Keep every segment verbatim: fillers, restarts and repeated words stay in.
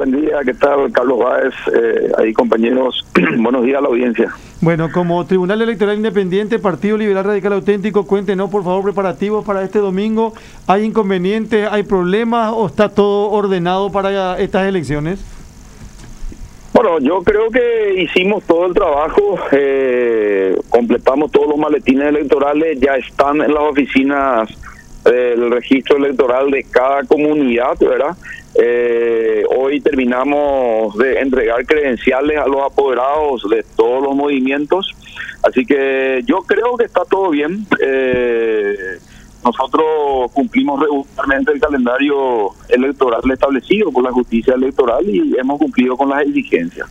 Buen día, ¿qué tal? Carlos Báez, eh, ahí compañeros, buenos días a la audiencia. Bueno, como Tribunal Electoral Independiente, Partido Liberal Radical Auténtico, cuéntenos por favor preparativos para este domingo. ¿Hay inconvenientes, hay problemas o está todo ordenado para estas elecciones? Bueno, yo creo que hicimos todo el trabajo, eh, completamos todos los maletines electorales, ya están en las oficinas del registro electoral de cada comunidad, ¿verdad? Eh, hoy terminamos de entregar credenciales a los apoderados de todos los movimientos, así que yo creo que está todo bien. Eh, nosotros cumplimos regularmente el calendario electoral establecido por la justicia electoral y hemos cumplido con las exigencias.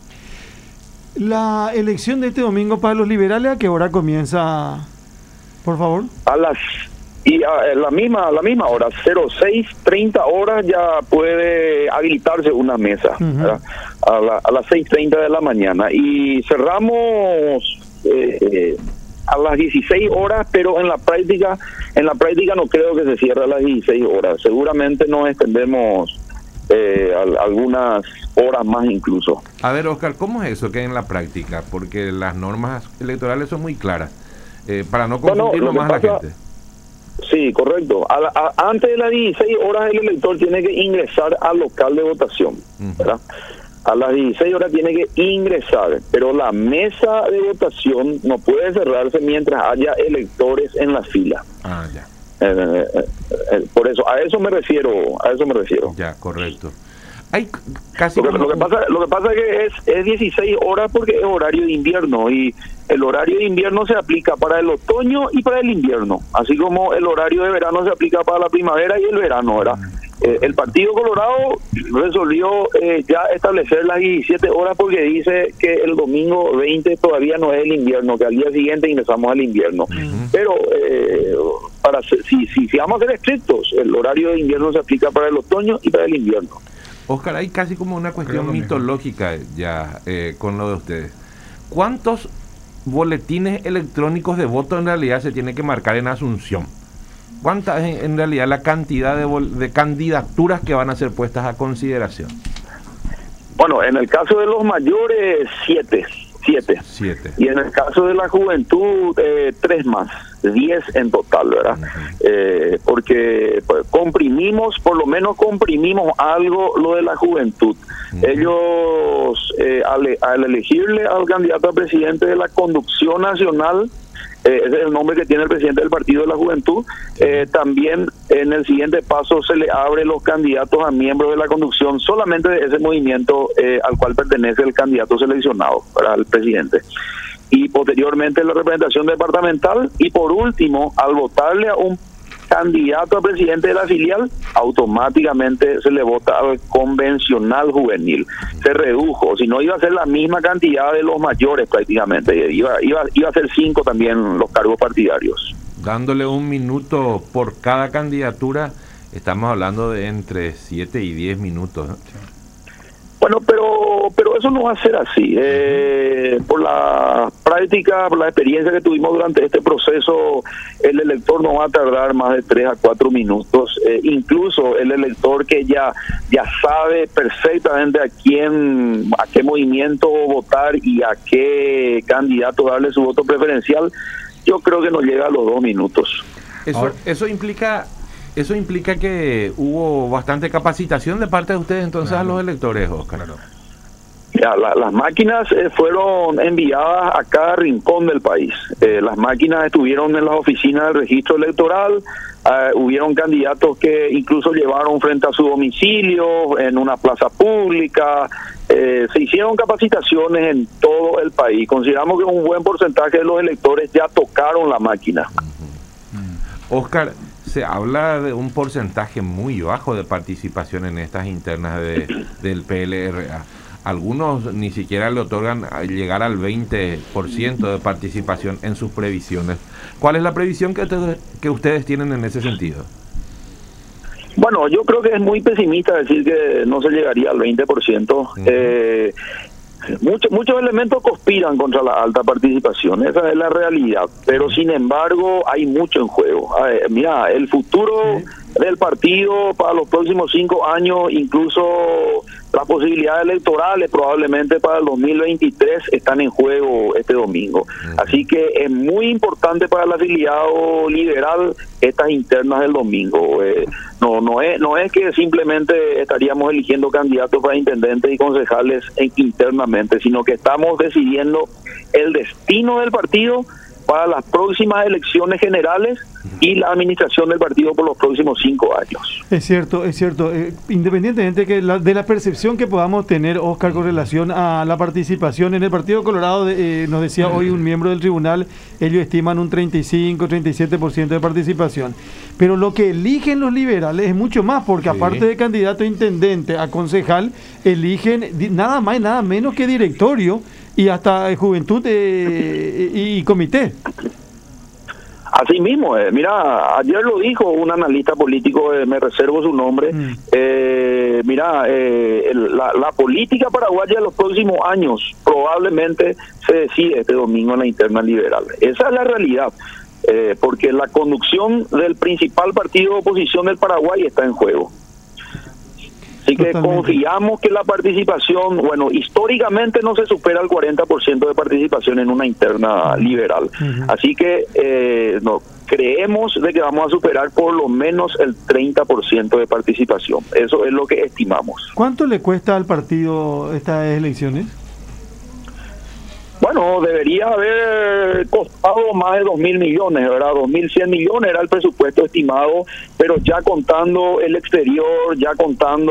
La elección de este domingo para los liberales, ¿a qué hora comienza, por favor? A las Y a la misma, a la misma hora, cero seis, treinta horas, ya puede habilitarse una mesa, uh-huh. a, la, a las seis treinta de la mañana. Y cerramos eh, a las dieciséis horas, pero en la práctica en la práctica no creo que se cierre a las dieciséis horas. Seguramente nos extendemos eh, a, algunas horas más incluso. A ver, Oscar, ¿cómo es eso que en la práctica? Porque las normas electorales son muy claras, eh, para no confundirlo más a la gente. Sí, correcto. A la, a, antes de las dieciséis horas el elector tiene que ingresar al local de votación, ¿verdad? A las dieciséis horas tiene que ingresar, pero la mesa de votación no puede cerrarse mientras haya electores en la fila. Ah, ya. Eh, eh, eh, por eso, a eso me refiero, a eso me refiero. Ya, correcto. Hay casi lo, que, lo que pasa lo que pasa es que es, es dieciséis horas porque es horario de invierno y el horario de invierno se aplica para el otoño y para el invierno, así como el horario de verano se aplica para la primavera y el verano, ¿verdad? Eh, el Partido Colorado resolvió eh, ya establecer las diecisiete horas porque dice que el domingo veinte todavía no es el invierno, que al día siguiente ingresamos al invierno. Uh-huh. Pero eh, para si, si, si vamos a ser estrictos, el horario de invierno se aplica para el otoño y para el invierno. Oscar, hay casi como una cuestión mitológica ya eh, con lo de ustedes. ¿Cuántos boletines electrónicos de voto en realidad se tiene que marcar en Asunción? ¿Cuánta es en realidad la cantidad de, de candidaturas que van a ser puestas a consideración? Bueno, en el caso de los mayores, siete. Siete. Siete. Y en el caso de la juventud, eh, tres más, diez en total, ¿verdad? Uh-huh. Eh, porque pues, comprimimos, por lo menos comprimimos algo lo de la juventud. Uh-huh. Ellos, eh, al, al elegirle al candidato a presidente de la conducción nacional, eh, ese es el nombre que tiene el presidente del Partido de la Juventud, eh, también en el siguiente paso se le abre los candidatos a miembros de la conducción solamente de ese movimiento eh, al cual pertenece el candidato seleccionado para el presidente. Y posteriormente la representación departamental y por último, al votarle a un candidato a presidente de la filial, automáticamente se le vota al convencional juvenil. Se redujo, si no iba a ser la misma cantidad de los mayores prácticamente, iba, iba, iba a ser cinco también los cargos partidarios. Dándole un minuto por cada candidatura, estamos hablando de entre siete y diez minutos, ¿no? Bueno, pero pero eso no va a ser así. Eh, por la práctica, por la experiencia que tuvimos durante este proceso, el elector no va a tardar más de tres a cuatro minutos. Eh, incluso el elector que ya ya sabe perfectamente a quién, a qué movimiento votar y a qué candidato darle su voto preferencial, yo creo que no llega a los dos minutos. Eso, Ahora, eso implica... Eso implica que hubo bastante capacitación de parte de ustedes entonces claro. a los electores, Oscar. Claro. Ya, la, las máquinas eh, fueron enviadas a cada rincón del país. Eh, las máquinas estuvieron en las oficinas del registro electoral. Eh, hubieron candidatos que incluso llevaron frente a su domicilio, en una plaza pública. Eh, se hicieron capacitaciones en todo el país. Consideramos que un buen porcentaje de los electores ya tocaron la máquina. Uh-huh. Oscar, se habla de un porcentaje muy bajo de participación en estas internas de, del P L R A. Algunos ni siquiera le otorgan a llegar al veinte por ciento de participación en sus previsiones. ¿Cuál es la previsión que ustedes, que ustedes tienen en ese sentido? Bueno, yo creo que es muy pesimista decir que no se llegaría al veinte por ciento. Uh-huh. Eh, Muchos muchos elementos conspiran contra la alta participación, esa es la realidad, pero sin embargo hay mucho en juego. Ver, mira, el futuro del partido para los próximos cinco años, incluso las posibilidades electorales probablemente para el dos mil veintitrés están en juego este domingo. Así que es muy importante para el afiliado liberal estas internas del domingo. Eh, no no es no es que simplemente estaríamos eligiendo candidatos para intendentes y concejales internamente, sino que estamos decidiendo el destino del partido para las próximas elecciones generales y la administración del partido por los próximos cinco años. Es cierto, es cierto. Eh, independientemente que la, de la percepción que podamos tener, Oscar, con relación a la participación en el Partido Colorado, de, eh, nos decía hoy un miembro del tribunal, ellos estiman un treinta y cinco, treinta y siete por ciento de participación. Pero lo que eligen los liberales es mucho más, porque sí, aparte de candidato a intendente, a concejal, eligen nada más y nada menos que directorio y hasta eh, juventud eh, y, y comité. Así mismo, eh, mira, ayer lo dijo un analista político, eh, me reservo su nombre, mm. eh, mira, eh, el, la, la política paraguaya de los próximos años probablemente se decide este domingo en la interna liberal. Esa es la realidad, eh, porque la conducción del principal partido de oposición del Paraguay está en juego. Así que Totalmente. Confiamos que la participación, bueno, históricamente no se supera el cuarenta por ciento de participación en una interna liberal. Uh-huh. Así que eh, no, creemos de que vamos a superar por lo menos el treinta por ciento de participación. Eso es lo que estimamos. ¿Cuánto le cuesta al partido estas elecciones? Bueno, debería haber costado más de dos mil millones, ¿verdad? dos mil cien millones era el presupuesto estimado, pero ya contando el exterior, ya contando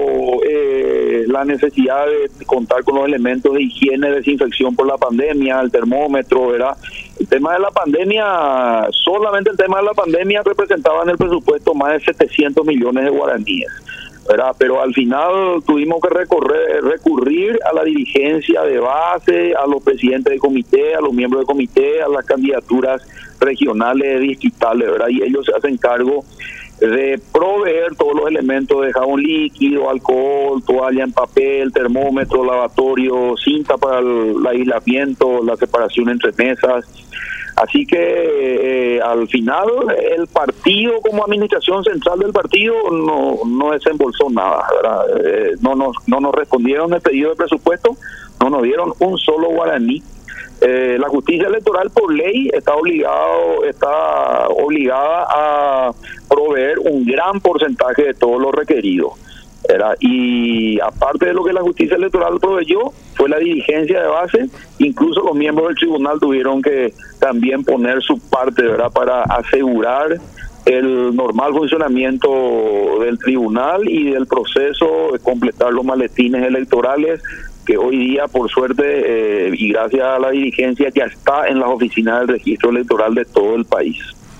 eh, la necesidad de contar con los elementos de higiene, desinfección por la pandemia, el termómetro, ¿verdad? El tema de la pandemia, solamente el tema de la pandemia representaba en el presupuesto más de setecientos millones de guaraníes, ¿verdad? Pero al final tuvimos que recorrer, recurrir a la dirigencia de base, a los presidentes de comité, a los miembros de comité, a las candidaturas regionales, distritales, ¿verdad? Y ellos se hacen cargo de proveer todos los elementos de jabón líquido, alcohol, toalla en papel, termómetro, lavatorio, cinta para el, el aislamiento, la separación entre mesas. Así que eh, al final el partido, como administración central del partido, no no desembolsó nada, ¿verdad? Eh, no nos no nos respondieron el pedido de presupuesto, no nos dieron un solo guaraní. Eh, la justicia electoral por ley está obligado está obligada a proveer un gran porcentaje de todo lo requerido, ¿verdad? Y aparte de lo que la justicia electoral proveyó, fue la dirigencia de base, incluso los miembros del tribunal tuvieron que también poner su parte, ¿verdad?, para asegurar el normal funcionamiento del tribunal y del proceso de completar los maletines electorales, que hoy día, por suerte, eh, y gracias a la dirigencia, ya está en las oficinas del registro electoral de todo el país.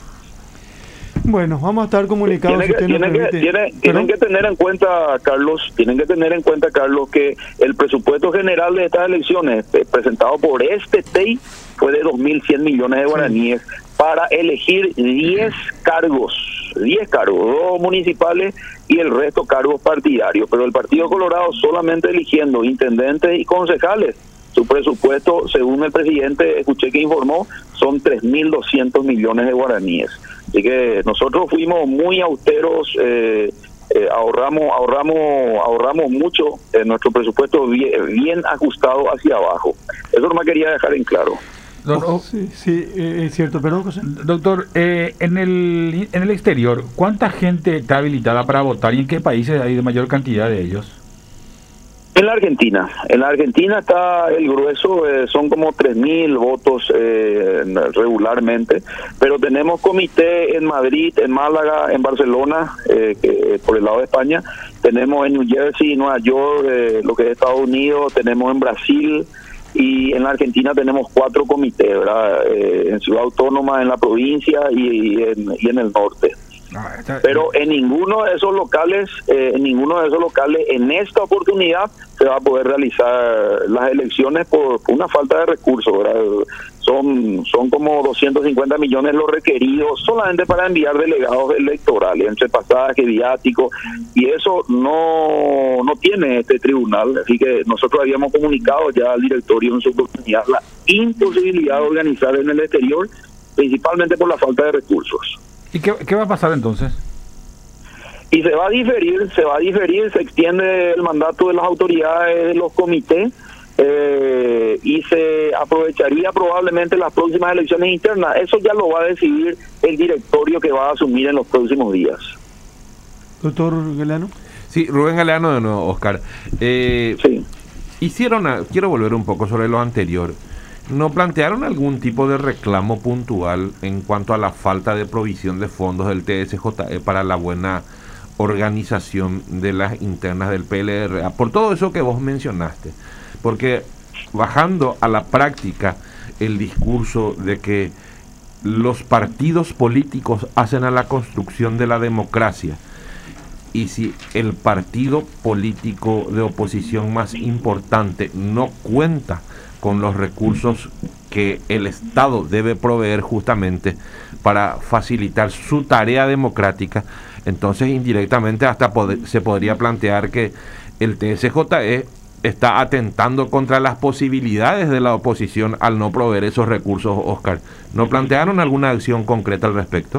Bueno, vamos a estar comunicados. Tienen, que, tienen, que, tiene, tienen que tener en cuenta, Carlos, tienen que tener en cuenta, Carlos, que el presupuesto general de estas elecciones eh, presentado por este T E I fue de dos mil cien millones de guaraníes, sí, para elegir diez cargos, diez cargos, dos municipales y el resto cargos partidarios. Pero el Partido Colorado solamente eligiendo intendentes y concejales, su presupuesto, según el presidente, escuché que informó, son tres mil doscientos millones de guaraníes. Así que nosotros fuimos muy austeros, eh, eh, ahorramos ahorramos ahorramos mucho en nuestro presupuesto, bien, bien ajustado hacia abajo. Eso no me quería dejar en claro. Oh, sí, sí, eh, es cierto, perdón, José. Doctor, eh, en el en el exterior, ¿cuánta gente está habilitada para votar y en qué países hay de mayor cantidad de ellos? En la Argentina, en la Argentina está el grueso, eh, son como tres mil votos eh, regularmente, pero tenemos comité en Madrid, en Málaga, en Barcelona, eh, que, por el lado de España, tenemos en New Jersey, Nueva York, eh, lo que es Estados Unidos, tenemos en Brasil, y en la Argentina tenemos cuatro comités, ¿verdad? Eh, en Ciudad Autónoma, en la provincia y, y, en, y en el norte. Pero en ninguno de esos locales, eh, en ninguno de esos locales, en esta oportunidad se va a poder realizar las elecciones por, por una falta de recursos, ¿verdad? Son son como doscientos cincuenta millones los requeridos solamente para enviar delegados electorales, entre pasajes, viáticos, y eso no no tiene este tribunal. Así que nosotros habíamos comunicado ya al directorio en su oportunidad la imposibilidad de organizar en el exterior, principalmente por la falta de recursos. ¿Y qué, qué va a pasar entonces? Y se va a diferir, se va a diferir, se extiende el mandato de las autoridades de los comités, eh, y se aprovecharía probablemente las próximas elecciones internas. Eso ya lo va a decidir el directorio que va a asumir en los próximos días. Doctor Galeano. Sí, Rubén Galeano de nuevo, Oscar. Eh, sí. Hicieron, a, quiero volver un poco sobre lo anterior. ¿No plantearon algún tipo de reclamo puntual en cuanto a la falta de provisión de fondos del T S J E para la buena organización de las internas del P L R A? Por todo eso que vos mencionaste. Porque bajando a la práctica el discurso de que los partidos políticos hacen a la construcción de la democracia, y si el partido político de oposición más importante no cuenta con los recursos que el Estado debe proveer justamente para facilitar su tarea democrática, entonces indirectamente hasta pod- se podría plantear que el T S J E está atentando contra las posibilidades de la oposición al no proveer esos recursos, Oscar. ¿No plantearon alguna acción concreta al respecto?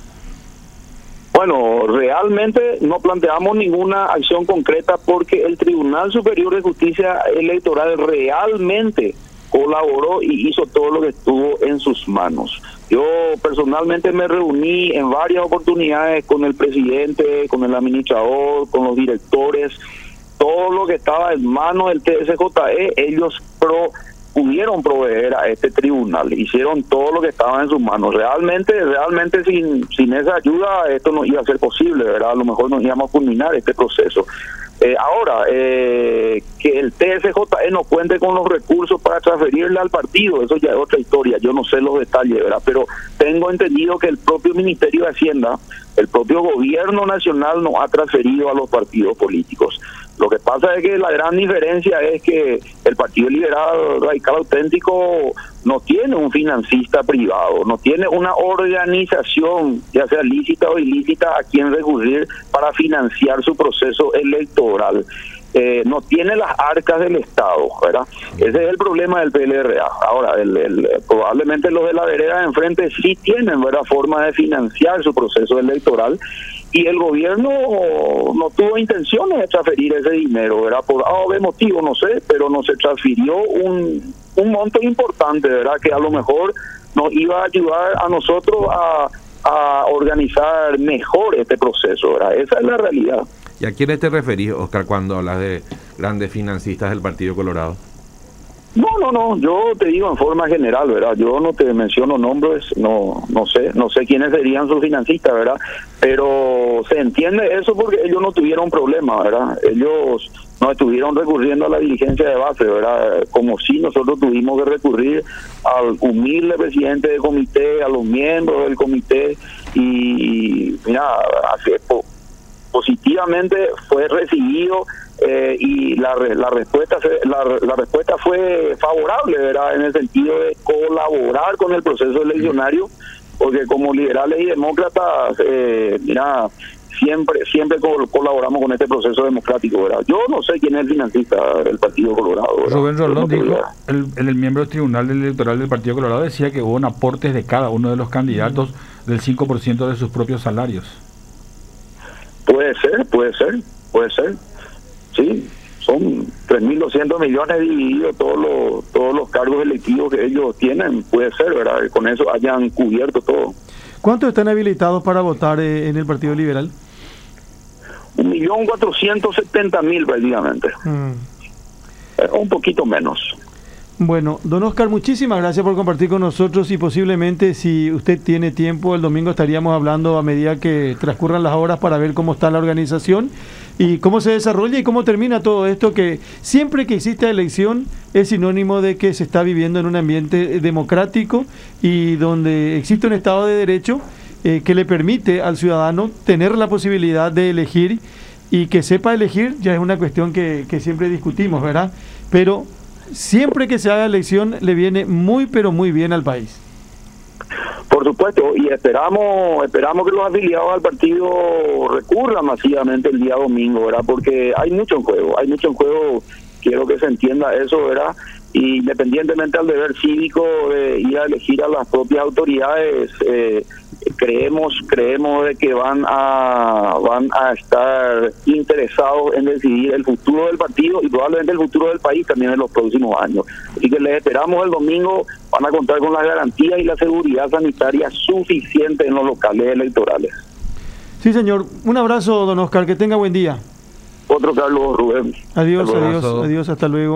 Bueno, realmente no planteamos ninguna acción concreta porque el Tribunal Superior de Justicia Electoral realmente colaboró y hizo todo lo que estuvo en sus manos. Yo personalmente me reuní en varias oportunidades con el presidente, con el administrador, con los directores. Todo lo que estaba en manos del T S J E, ellos pro, pudieron proveer a este tribunal, hicieron todo lo que estaba en sus manos. Realmente, realmente sin sin esa ayuda esto no iba a ser posible, ¿verdad? A lo mejor no íbamos a culminar este proceso. Eh, ahora, eh, que el T S J E no cuente con los recursos para transferirle al partido, eso ya es otra historia, yo no sé los detalles, ¿verdad? Pero tengo entendido que el propio Ministerio de Hacienda, el propio gobierno nacional nos ha transferido a los partidos políticos. Lo que pasa es que la gran diferencia es que el Partido Liberal Radical Auténtico no tiene un financista privado, no tiene una organización, ya sea lícita o ilícita, a quien recurrir para financiar su proceso electoral. Eh, no tiene las arcas del Estado, ¿verdad? Ese es el problema del P L R A. Ahora, el, el, probablemente los de la vereda de enfrente sí tienen, ¿verdad?, forma de financiar su proceso electoral, y el gobierno no tuvo intenciones de transferir ese dinero, ¿verdad? Por A o B motivo, no sé, pero no se transfirió un, un monto importante, ¿verdad?, que a lo mejor nos iba a ayudar a nosotros a, a organizar mejor este proceso, ¿verdad? Esa es la realidad. ¿Y a quiénes te referís, Oscar, cuando hablas de grandes financistas del Partido Colorado? No, no, no, yo te digo en forma general, ¿verdad? Yo no te menciono nombres, no no sé, no sé quiénes serían sus financistas, ¿verdad? Pero se entiende eso porque ellos no tuvieron problema, ¿verdad? Ellos no estuvieron recurriendo a la dirigencia de base, ¿verdad? Como si nosotros tuvimos que recurrir al humilde presidente del comité, a los miembros del comité, y mira, así es, positivamente fue recibido. Eh, y la, la respuesta la, la respuesta fue favorable, ¿verdad?, en el sentido de colaborar con el proceso eleccionario, porque como liberales y demócratas, eh, mira, siempre siempre col colaboramos con este proceso democrático, ¿verdad? Yo no sé quién es el financista del Partido Colorado, ¿verdad? Rubén Rolón dijo, el, el miembro del Tribunal Electoral del Partido Colorado decía que hubo un aporte de cada uno de los candidatos del cinco por ciento de sus propios salarios. Puede ser, puede ser, puede ser. Sí, son tres mil doscientos millones divididos todos los todos los cargos electivos que ellos tienen, puede ser, ¿verdad? Que con eso hayan cubierto todo. ¿Cuántos están habilitados para votar eh, en el Partido Liberal? Un millón cuatrocientos setenta mil prácticamente. Mm. Eh, un poquito menos. Bueno, don Oscar, muchísimas gracias por compartir con nosotros, y posiblemente, si usted tiene tiempo, el domingo estaríamos hablando a medida que transcurran las horas para ver cómo está la organización y cómo se desarrolla y cómo termina todo esto, que siempre que existe elección es sinónimo de que se está viviendo en un ambiente democrático y donde existe un Estado de Derecho eh, que le permite al ciudadano tener la posibilidad de elegir, y que sepa elegir ya es una cuestión que, que siempre discutimos, ¿verdad? Pero siempre que se haga elección le viene muy pero muy bien al país. Por supuesto, y esperamos esperamos que los afiliados al partido recurran masivamente el día domingo, ¿verdad? Porque hay mucho en juego, hay mucho en juego, quiero que se entienda eso, ¿verdad? Y independientemente al deber cívico de ir a elegir a las propias autoridades, eh, creemos creemos de que van a van a estar interesados en decidir el futuro del partido y probablemente el futuro del país también en los próximos años. Así que les esperamos el domingo, van a contar con las garantías y la seguridad sanitaria suficiente en los locales electorales. Sí, señor. Un abrazo, don Oscar, que tenga buen día. Otro Carlos Rubén. Adiós, Hasta adiós, luego. adiós, hasta luego.